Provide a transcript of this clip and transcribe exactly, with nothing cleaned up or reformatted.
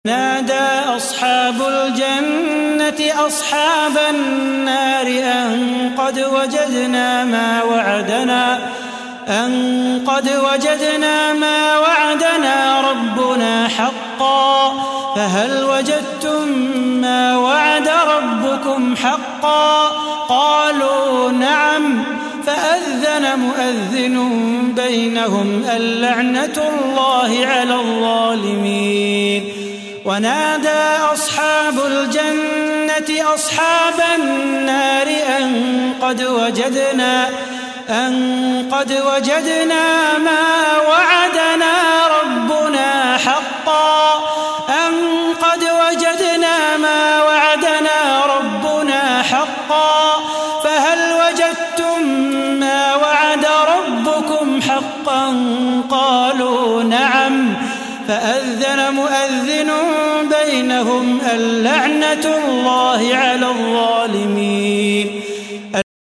نادى أصحاب الجنة أصحاب النار أن قد وجدنا ما وعدنا أن قد وجدنا ما وعدنا ربنا حقا فهل وجدتم ما وعد ربكم حقا قالوا نعم فأذن مؤذن بينهم اللعنة الله على الظالمين ونادى أصحاب الجنة أصحاب النار أن قد وجدنا أن قد وجدنا ما وعدنا ربنا حقا أن قد وجدنا ما وعدنا ربنا حقا فهل وجدتم ما وعد ربكم حقا قالوا نعم فأذن مؤذن بينهم اللعنة الله على الظالمين